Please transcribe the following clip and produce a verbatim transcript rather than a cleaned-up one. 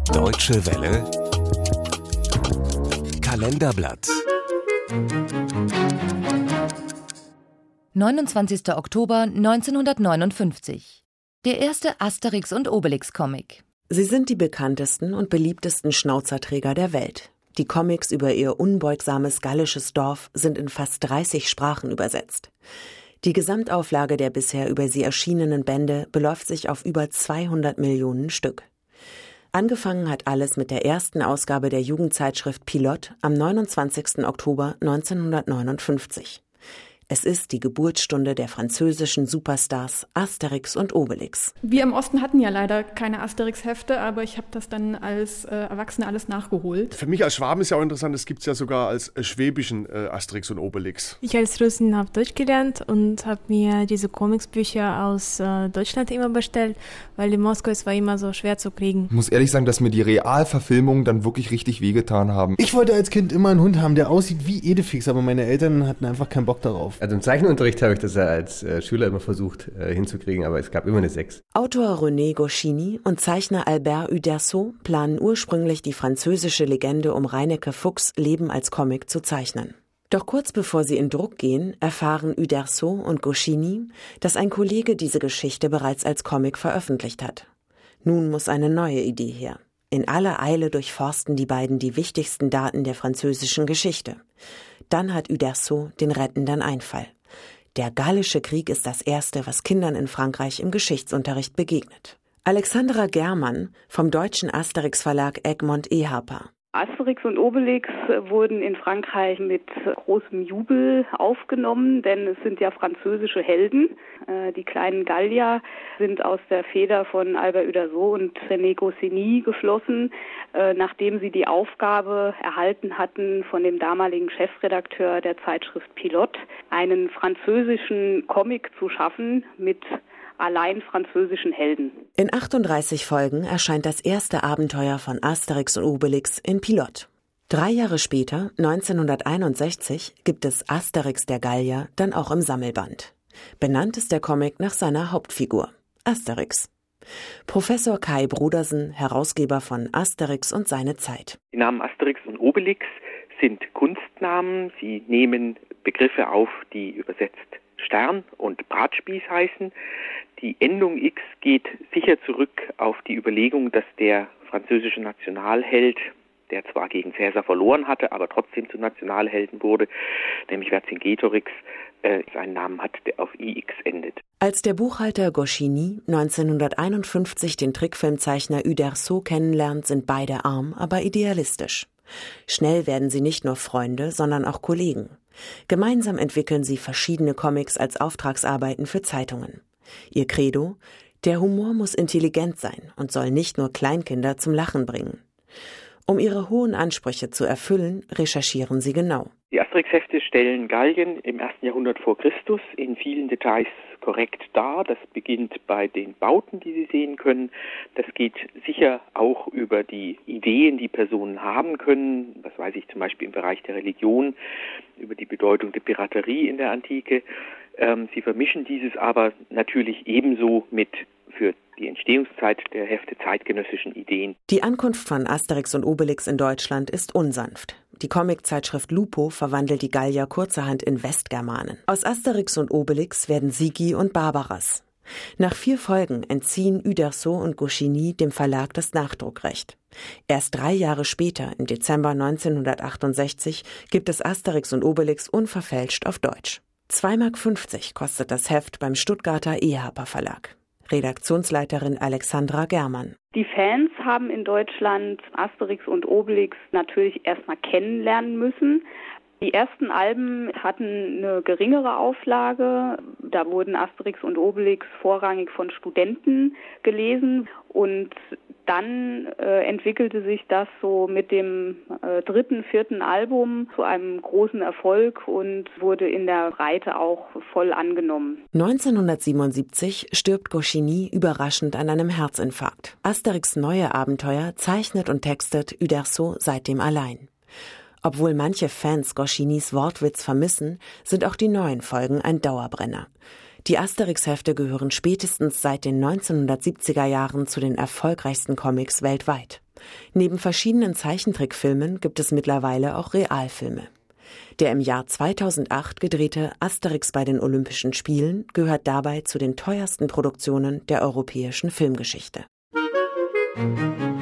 Deutsche Welle Kalenderblatt neunundzwanzigster Oktober neunzehnhundertneunundfünfzig. Der erste Asterix und Obelix-Comic. Sie sind die bekanntesten und beliebtesten Schnauzerträger der Welt. Die Comics über ihr unbeugsames gallisches Dorf sind in fast dreißig Sprachen übersetzt. Die Gesamtauflage der bisher über sie erschienenen Bände beläuft sich auf über zweihundert Millionen Stück. Angefangen hat alles mit der ersten Ausgabe der Jugendzeitschrift Pilot am neunundzwanzigsten Oktober neunzehnhundertneunundfünfzig. Es ist die Geburtsstunde der französischen Superstars Asterix und Obelix. Wir im Osten hatten ja leider keine Asterix-Hefte, aber ich habe das dann als äh, Erwachsene alles nachgeholt. Für mich als Schwaben ist ja auch interessant, es gibt es ja sogar als äh, schwäbischen äh, Asterix und Obelix. Ich als Russin habe Deutsch gelernt und habe mir diese Comicsbücher aus äh, Deutschland immer bestellt, weil in Moskau es war immer so schwer zu kriegen. Ich muss ehrlich sagen, dass mir die Realverfilmungen dann wirklich richtig wehgetan haben. Ich wollte als Kind immer einen Hund haben, der aussieht wie Edefix, aber meine Eltern hatten einfach keinen Bock darauf. Also im Zeichenunterricht habe ich das ja als äh, Schüler immer versucht äh, hinzukriegen, aber es gab immer eine sechs. Autor René Goscinny und Zeichner Albert Uderzo planen ursprünglich die französische Legende um Reineke Fuchs Leben als Comic zu zeichnen. Doch kurz bevor sie in Druck gehen, erfahren Uderzo und Goscinny, dass ein Kollege diese Geschichte bereits als Comic veröffentlicht hat. Nun muss eine neue Idee her. In aller Eile durchforsten die beiden die wichtigsten Daten der französischen Geschichte. Dann hat Uderzo den rettenden Einfall. Der Gallische Krieg ist das Erste, was Kindern in Frankreich im Geschichtsunterricht begegnet. Alexandra Germann vom deutschen Asterix-Verlag Egmont Eharper. Asterix und Obelix wurden in Frankreich mit großem Jubel aufgenommen, denn es sind ja französische Helden. Die kleinen Gallier sind aus der Feder von Albert Uderzo und René Goscinny geflossen, nachdem sie die Aufgabe erhalten hatten von dem damaligen Chefredakteur der Zeitschrift Pilot, einen französischen Comic zu schaffen mit allein französischen Helden. In achtunddreißig Folgen erscheint das erste Abenteuer von Asterix und Obelix in Pilot. Drei Jahre später, neunzehnhunderteinundsechzig, gibt es Asterix der Gallier dann auch im Sammelband. Benannt ist der Comic nach seiner Hauptfigur, Asterix. Professor Kai Brodersen, Herausgeber von Asterix und seine Zeit. Die Namen Asterix und Obelix sind Kunstnamen. Sie nehmen Begriffe auf, die übersetzt Stern und Bratspieß heißen. Die Endung X geht sicher zurück auf die Überlegung, dass der französische Nationalheld, der zwar gegen Cäsar verloren hatte, aber trotzdem zum Nationalhelden wurde, nämlich Vercingetorix, äh, einen Namen hat, der auf I X endet. Als der Buchhalter Goscinny neunzehnhunderteinundfünfzig den Trickfilmzeichner Uderzo kennenlernt, sind beide arm, aber idealistisch. Schnell werden sie nicht nur Freunde, sondern auch Kollegen. Gemeinsam entwickeln sie verschiedene Comics als Auftragsarbeiten für Zeitungen. Ihr Credo: Der Humor muss intelligent sein und soll nicht nur Kleinkinder zum Lachen bringen. Um ihre hohen Ansprüche zu erfüllen, recherchieren sie genau. Die Asterix-Hefte stellen Gallien im ersten Jahrhundert vor Christus in vielen Details korrekt dar. Das beginnt bei den Bauten, die Sie sehen können. Das geht sicher auch über die Ideen, die Personen haben können. Was weiß ich zum Beispiel im Bereich der Religion, über die Bedeutung der Piraterie in der Antike. Ähm, sie vermischen dieses aber natürlich ebenso mit für die Entstehungszeit der Hefte zeitgenössischen Ideen. Die Ankunft von Asterix und Obelix in Deutschland ist unsanft. Die Comiczeitschrift Lupo verwandelt die Gallier kurzerhand in Westgermanen. Aus Asterix und Obelix werden Sigi und Barbaras. Nach vier Folgen entziehen Uderzo und Goscinny dem Verlag das Nachdruckrecht. Erst drei Jahre später, im Dezember neunzehnhundertachtundsechzig, gibt es Asterix und Obelix unverfälscht auf Deutsch. zwei Mark fünfzig kostet das Heft beim Stuttgarter Eharper Verlag. Redaktionsleiterin Alexandra Germann. Die Fans haben in Deutschland Asterix und Obelix natürlich erstmal kennenlernen müssen. Die ersten Alben hatten eine geringere Auflage. Da wurden Asterix und Obelix vorrangig von Studenten gelesen. Und dann äh, entwickelte sich das so mit dem äh, dritten, vierten Album zu einem großen Erfolg und wurde in der Breite auch voll angenommen. neunzehnhundertsiebenundsiebzig stirbt Goscinny überraschend an einem Herzinfarkt. Asterix' neue Abenteuer zeichnet und textet Uderzo seitdem allein. Obwohl manche Fans Goscinnys Wortwitz vermissen, sind auch die neuen Folgen ein Dauerbrenner. Die Asterix-Hefte gehören spätestens seit den neunzehnhundertsiebziger Jahren zu den erfolgreichsten Comics weltweit. Neben verschiedenen Zeichentrickfilmen gibt es mittlerweile auch Realfilme. Der im Jahr zweitausendacht gedrehte Asterix bei den Olympischen Spielen gehört dabei zu den teuersten Produktionen der europäischen Filmgeschichte. Musik